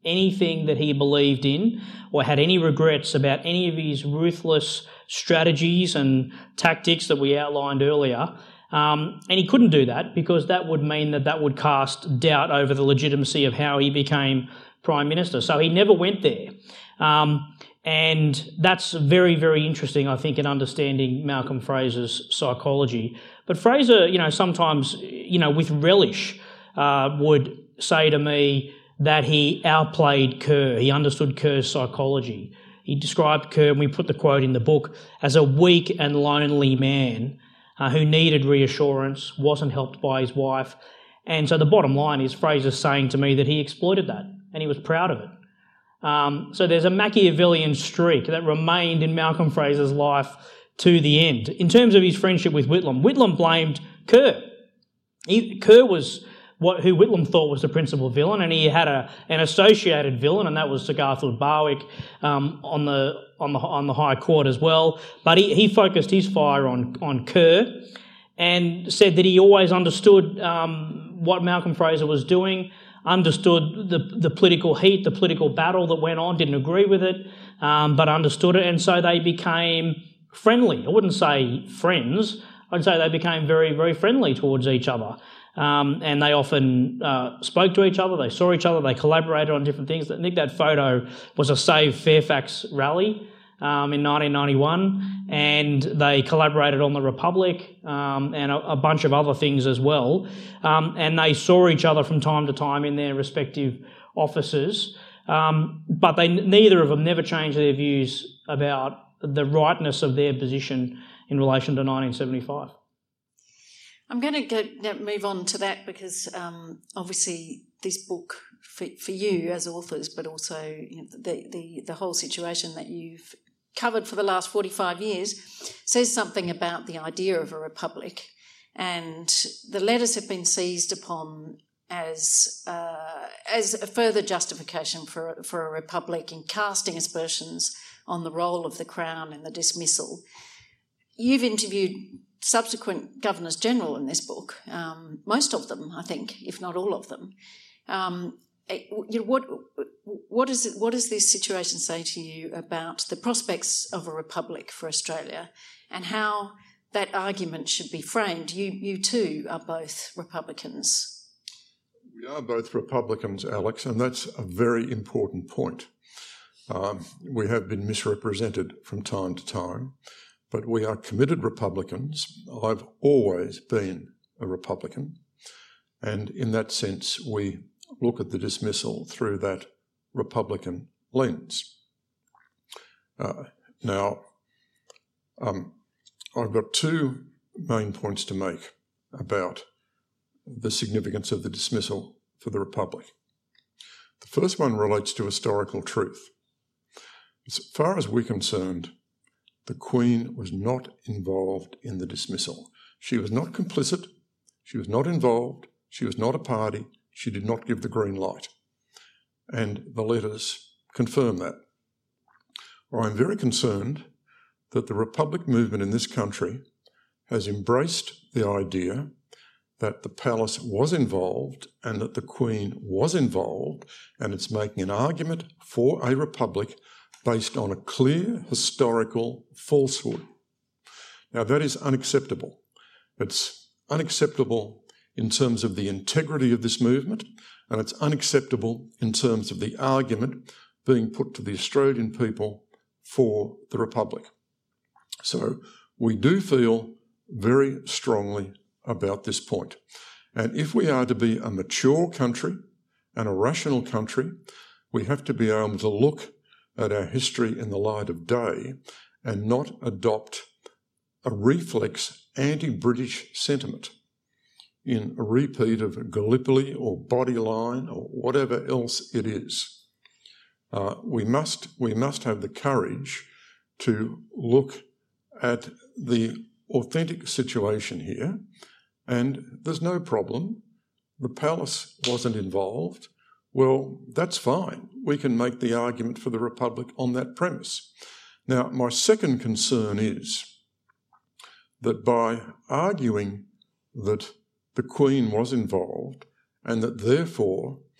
anything that he believed in or had any regrets about any of his ruthless strategies and tactics that we outlined earlier. Um, and he couldn't do that because that would mean that that would cast doubt over the legitimacy of how he became Prime Minister. So he never went there. Um, and that's very, very interesting, I think, in understanding Malcolm Fraser's psychology. But Fraser, you know, sometimes, you know, with relish, uh, would say to me that he outplayed Kerr. He understood Kerr's psychology. He described Kerr, and we put the quote in the book, as a weak and lonely man uh, who needed reassurance, wasn't helped by his wife. And so the bottom line is Fraser's saying to me that he exploited that and he was proud of it. Um, so there's a Machiavellian streak that remained in Malcolm Fraser's life to the end. In terms of his friendship with Whitlam, Whitlam blamed Kerr. He, Kerr was what who Whitlam thought was the principal villain, and he had a an associated villain, and that was Sir Garfield Barwick um, on the on the on the High Court as well. But he, he focused his fire on on Kerr, and said that he always understood um, what Malcolm Fraser was doing, understood the the political heat, the political battle that went on, didn't agree with it, um, but understood it, and so they became friendly. I wouldn't say friends. I'd say they became very, very friendly towards each other. Um, and they often uh, spoke to each other, they saw each other, they collaborated on different things. I think that photo was a Save Fairfax rally um, in nineteen ninety-one, and they collaborated on the Republic um, and a, a bunch of other things as well. Um, and they saw each other from time to time in their respective offices, um, but they neither of them never changed their views about the rightness of their position in relation to nineteen seventy-five. I'm going to go, move on to that because um, obviously this book for, for you as authors, but also you know, the, the, the whole situation that you've covered for the last forty-five years says something about the idea of a republic, and the letters have been seized upon as uh, as a further justification for, for a republic in casting aspersions on the role of the Crown in the dismissal. You've interviewed subsequent Governors-General in this book, um, most of them, I think, if not all of them. Um, you know, what, what, is it, what does this situation say to you about the prospects of a republic for Australia and how that argument should be framed? You, you too are both Republicans. We are both Republicans, Alex, and that's a very important point. Um, we have been misrepresented from time to time, but we are committed Republicans. I've always been a Republican, and in that sense we look at the dismissal through that Republican lens. Uh, now, um, I've got two main points to make about the significance of the dismissal for the Republic. The first one relates to historical truth. As far as we're concerned, the Queen was not involved in the dismissal. She was not complicit, she was not involved, she was not a party, she did not give the green light. And the letters confirm that. I'm very concerned that the Republic movement in this country has embraced the idea that the palace was involved and that the Queen was involved, and it's making an argument for a republic based on a clear historical falsehood. Now, that is unacceptable. It's unacceptable in terms of the integrity of this movement, and it's unacceptable in terms of the argument being put to the Australian people for the Republic. So we do feel very strongly about this point. And if we are to be a mature country and a rational country, we have to be able to look at our history in the light of day and not adopt a reflex anti-British sentiment in a repeat of Gallipoli or Bodyline or whatever else it is. Uh, we must we must have the courage to look at the authentic situation here, and there's no problem. The palace wasn't involved. Well, that's fine. We can make the argument for the Republic on that premise. Now, my second concern is that by arguing that the Queen was involved and that therefore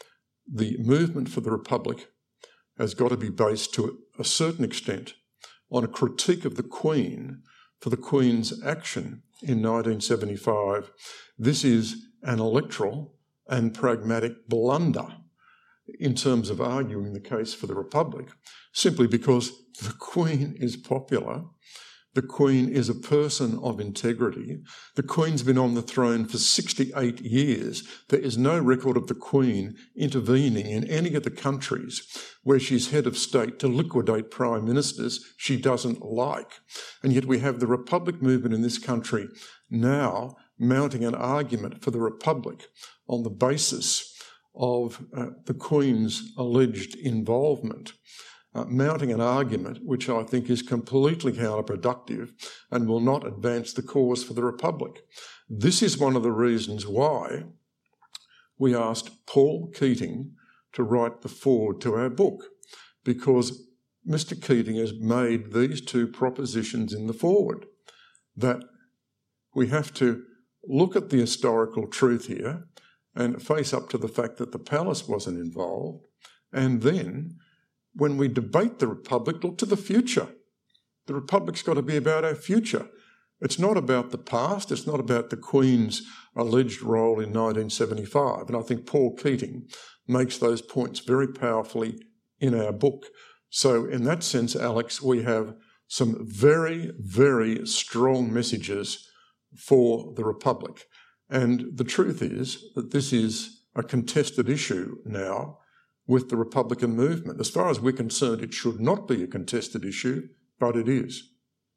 the movement for the Republic has got to be based to a certain extent on a critique of the Queen for the Queen's action in nineteen seventy-five. This is an electoral and pragmatic blunder in terms of arguing the case for the Republic, simply because the Queen is popular. The Queen is a person of integrity. The Queen's been on the throne for sixty-eight years. There is no record of the Queen intervening in any of the countries where she's head of state to liquidate prime ministers she doesn't like. And yet we have the Republic movement in this country now mounting an argument for the Republic on the basis of uh, the Queen's alleged involvement, uh, mounting an argument which I think is completely counterproductive and will not advance the cause for the Republic. This is one of the reasons why we asked Paul Keating to write the foreword to our book, because Mister Keating has made these two propositions in the foreword, that we have to look at the historical truth here and face up to the fact that the palace wasn't involved. And then, when we debate the Republic, look to the future. The Republic's got to be about our future. It's not about the past. It's not about the Queen's alleged role in nineteen seventy-five. And I think Paul Keating makes those points very powerfully in our book. So in that sense, Alex, we have some very, very strong messages for the Republic. And the truth is that this is a contested issue now with the Republican movement. As far as we're concerned, it should not be a contested issue, but it is.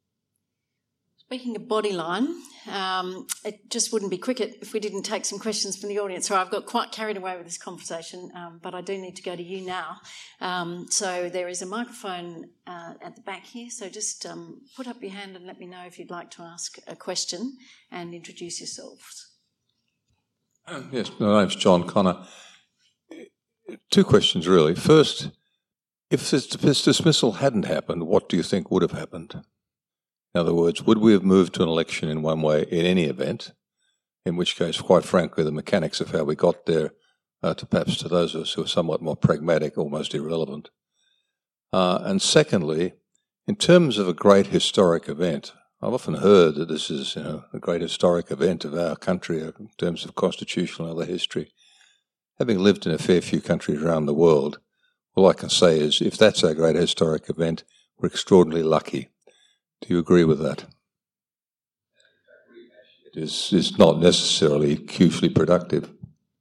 Speaking of Bodyline, um, it just wouldn't be cricket if we didn't take some questions from the audience. So I've got quite carried away with this conversation, um, but I do need to go to you now. Um, so there is a microphone uh, at the back here, so just um, put up your hand and let me know if you'd like to ask a question and introduce yourselves. Yes, my name's John Connor. Two questions, really. First, if this, this dismissal hadn't happened, what do you think would have happened? In other words, would we have moved to an election in one way in any event? In which case, quite frankly, the mechanics of how we got there, uh, to perhaps to those of us who are somewhat more pragmatic, almost irrelevant. Uh, and secondly, in terms of a great historic event, I've often heard that this is, you know, a great historic event of our country in terms of constitutional and other history. Having lived in a fair few countries around the world, all I can say is if that's our great historic event, we're extraordinarily lucky. Do you agree with that? It is, is not necessarily hugely productive.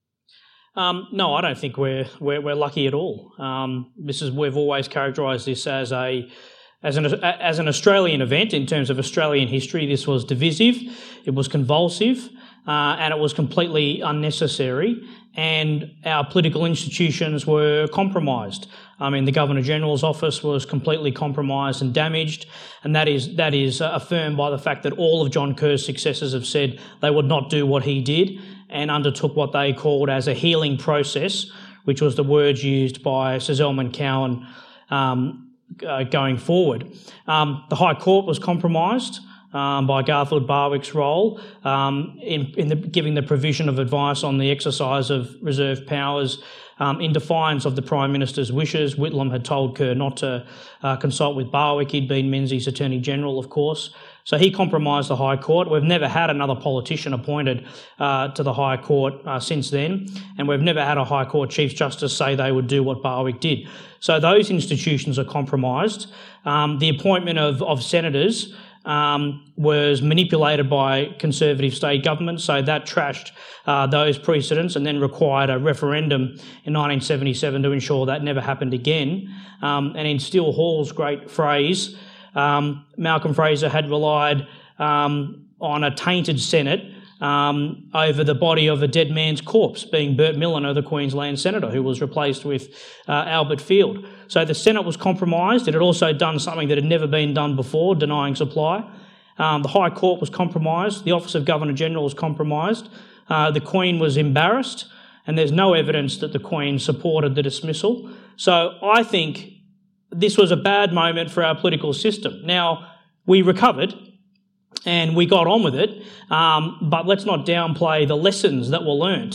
Um, no, I don't think we're we're, we're lucky at all. Um, this is we've always characterised this as a as an as an Australian event in terms of Australian history. This was divisive, it was convulsive, uh, and it was completely unnecessary. And our political institutions were compromised. I mean, the Governor-General's office was completely compromised and damaged, and that is that is affirmed by the fact that all of John Kerr's successors have said they would not do what he did and undertook what they called as a healing process, which was the words used by Sir Zelman Cowen um, uh, going forward. Um, the High Court was compromised Um, by Garfield Barwick's role um, in, in the, giving the provision of advice on the exercise of reserved powers um, in defiance of the Prime Minister's wishes. Whitlam had told Kerr not to uh, consult with Barwick. He'd been Menzies Attorney General, of course. So he compromised the High Court. We've never had another politician appointed uh, to the High Court uh, since then, and we've never had a High Court Chief Justice say they would do what Barwick did. So those institutions are compromised. Um, the appointment of, of senators Um, was manipulated by Conservative state governments, so that trashed uh, those precedents and then required a referendum in nineteen seventy-seven to ensure that never happened again. Um, and in Steele Hall's great phrase, um, Malcolm Fraser had relied um, on a tainted Senate um, over the body of a dead man's corpse, being Bert Milliner, the Queensland senator, who was replaced with uh, Albert Field. So the Senate was compromised. It had also done something that had never been done before, denying supply. Um, the High Court was compromised. The Office of Governor-General was compromised. Uh, the Queen was embarrassed, and there's no evidence that the Queen supported the dismissal. So I think this was a bad moment for our political system. Now, we recovered and we got on with it, um, but let's not downplay the lessons that were learnt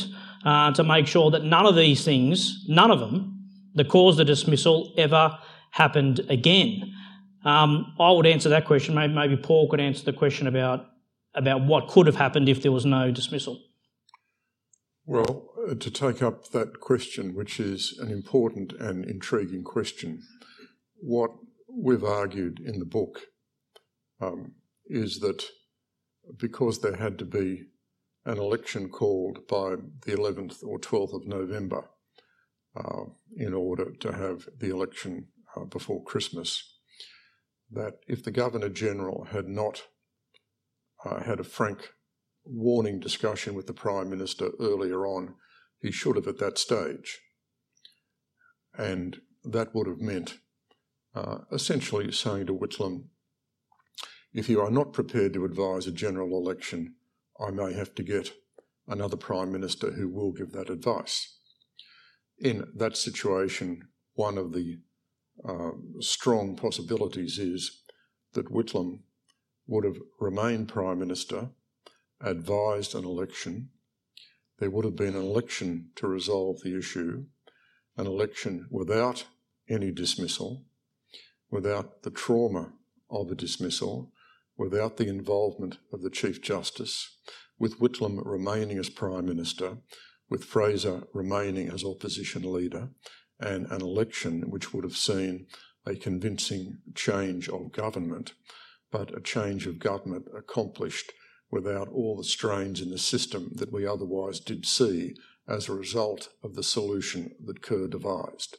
uh, to make sure that none of these things, none of them, that caused the dismissal ever happened again. Um, I would answer that question. Maybe, maybe Paul could answer the question about, about what could have happened if there was no dismissal. Well, uh, to take up that question, which is an important and intriguing question, what we've argued in the book um, is that because there had to be an election called by the eleventh or twelfth of November uh, in order to have the election uh, before Christmas, that if the Governor-General had not uh, had a frank warning discussion with the Prime Minister earlier on, he should have at that stage. And that would have meant uh, essentially saying to Whitlam, if you are not prepared to advise a general election, I may have to get another Prime Minister who will give that advice. In that situation, one of the uh, strong possibilities is that Whitlam would have remained Prime Minister, advised an election, there would have been an election to resolve the issue, an election without any dismissal, without the trauma of a dismissal, without the involvement of the Chief Justice, with Whitlam remaining as Prime Minister, with Fraser remaining as opposition leader, and an election which would have seen a convincing change of government, but a change of government accomplished without all the strains in the system that we otherwise did see as a result of the solution that Kerr devised.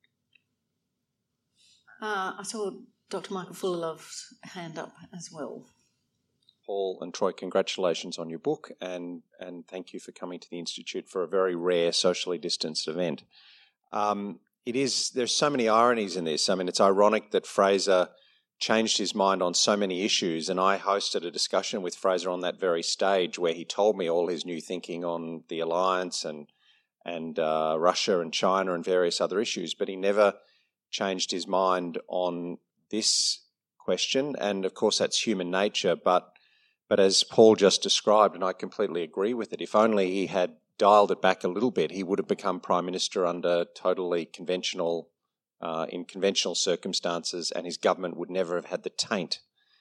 Uh, I saw Doctor Michael Fullerlove's hand up as well. Paul and Troy, congratulations on your book, and, and thank you for coming to the Institute for a very rare socially distanced event. Um, it is, there's so many ironies in this. I mean, it's ironic that Fraser changed his mind on so many issues, and I hosted a discussion with Fraser on that very stage where he told me all his new thinking on the alliance and and uh, Russia and China and various other issues, but he never changed his mind on this question. And of course, that's human nature. But but as Paul just described, and I completely agree with it, if only he had dialed it back a little bit, he would have become Prime Minister under totally conventional Uh, in conventional circumstances, and his government would never have had the taint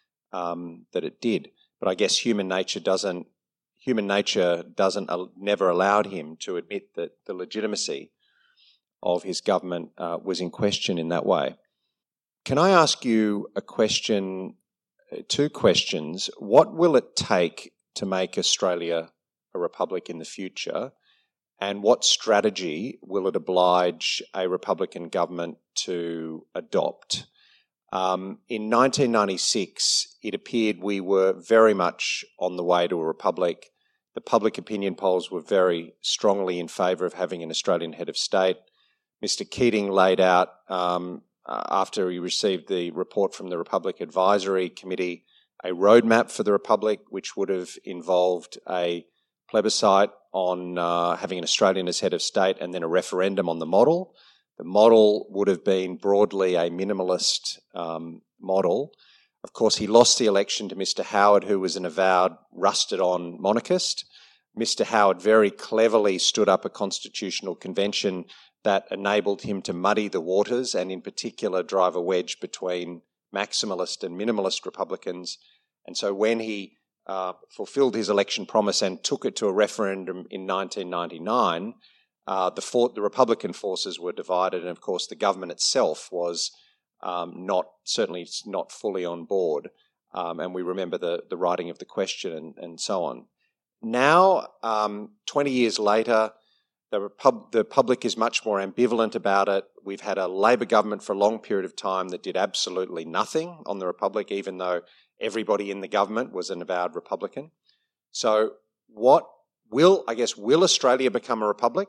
um, that it did. But I guess human nature doesn't. Human nature doesn't. Uh, never allowed him to admit that the legitimacy of his government uh, was in question in that way. Can I ask you a question? Two questions. What will it take to make Australia a republic in the future? And what strategy will it oblige a Republican government to adopt? Um, in nineteen ninety-six, it appeared we were very much on the way to a republic. The public opinion polls were very strongly in favour of having an Australian head of state. Mister Keating laid out, um, after he received the report from the Republic Advisory Committee, a roadmap for the Republic, which would have involved a plebiscite on uh, having an Australian as head of state and then a referendum on the model. The model would have been broadly a minimalist um, model. Of course, he lost the election to Mister Howard, who was an avowed rusted-on monarchist. Mister Howard very cleverly stood up a constitutional convention that enabled him to muddy the waters and in particular drive a wedge between maximalist and minimalist Republicans. And so when he Uh, fulfilled his election promise and took it to a referendum in nineteen ninety-nine, uh, the, for- the Republican forces were divided, and of course the government itself was um, not, certainly not fully on board. Um, and we remember the, the writing of the question and, and so on. Now, um, twenty years later, the, Repub- the public is much more ambivalent about it. We've had a Labor government for a long period of time that did absolutely nothing on the Republic, even though everybody in the government was an avowed Republican. So what will, I guess, will Australia become a republic?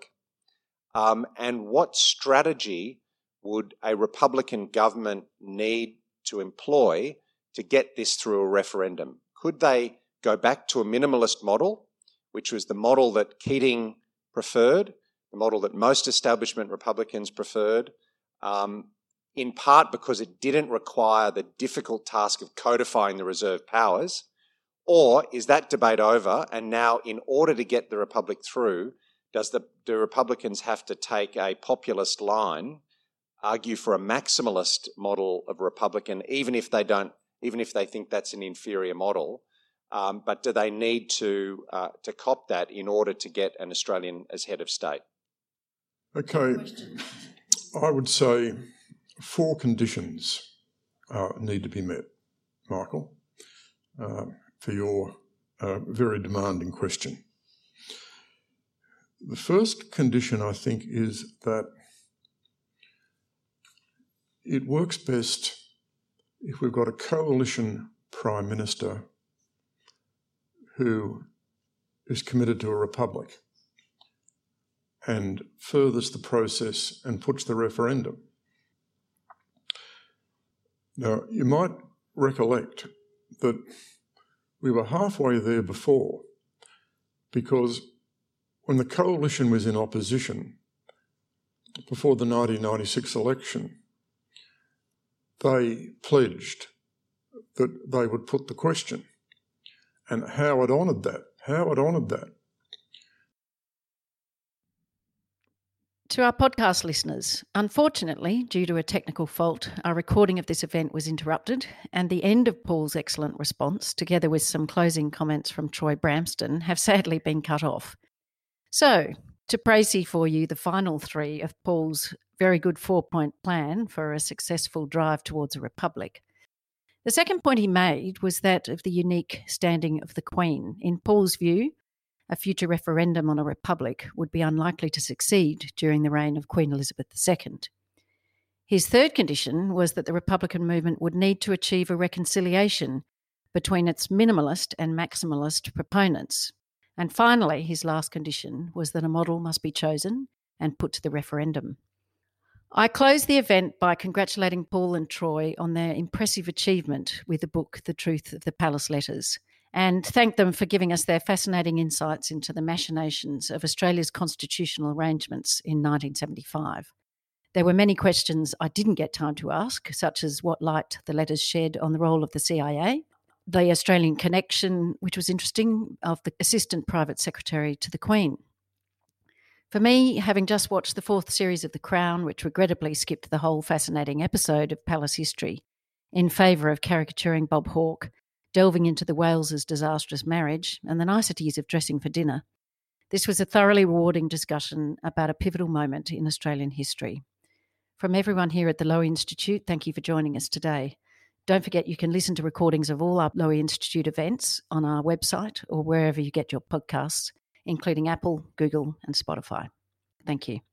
Um, and what strategy would a Republican government need to employ to get this through a referendum? Could they go back to a minimalist model, which was the model that Keating preferred, the model that most establishment Republicans preferred, um, in part because it didn't require the difficult task of codifying the reserve powers? Or is that debate over, and now in order to get the Republic through, does the do Republicans have to take a populist line, argue for a maximalist model of Republican, even if they don't, even if they think that's an inferior model? Um, but do they need to uh, to cop that in order to get an Australian as head of state? Okay, I would say four conditions uh, need to be met, Michael, uh, for your uh, very demanding question. The first condition, I think, is that it works best if we've got a coalition Prime Minister who is committed to a republic and furthers the process and puts the referendum. Now, you might recollect that we were halfway there before, because when the coalition was in opposition before the nineteen ninety-six election, they pledged that they would put the question. And Howard honoured that. Howard honoured that. To our podcast listeners, unfortunately, due to a technical fault, our recording of this event was interrupted, and the end of Paul's excellent response, together with some closing comments from Troy Bramston, have sadly been cut off. So, to précis for you the final three of Paul's very good four-point plan for a successful drive towards a republic. The second point he made was that of the unique standing of the Queen. In Paul's view, a future referendum on a republic would be unlikely to succeed during the reign of Queen Elizabeth the Second. His third condition was that the Republican movement would need to achieve a reconciliation between its minimalist and maximalist proponents. And finally, his last condition was that a model must be chosen and put to the referendum. I close the event by congratulating Paul and Troy on their impressive achievement with the book The Truth of the Palace Letters, and thank them for giving us their fascinating insights into the machinations of Australia's constitutional arrangements in nineteen seventy-five. There were many questions I didn't get time to ask, such as what light the letters shed on the role of the C I A, the Australian connection, which was interesting, of the Assistant Private Secretary to the Queen. For me, having just watched the fourth series of The Crown, which regrettably skipped the whole fascinating episode of palace history in favour of caricaturing Bob Hawke, delving into the Wales's disastrous marriage and the niceties of dressing for dinner, this was a thoroughly rewarding discussion about a pivotal moment in Australian history. From everyone here at the Lowy Institute, thank you for joining us today. Don't forget you can listen to recordings of all our Lowy Institute events on our website or wherever you get your podcasts, including Apple, Google and Spotify. Thank you.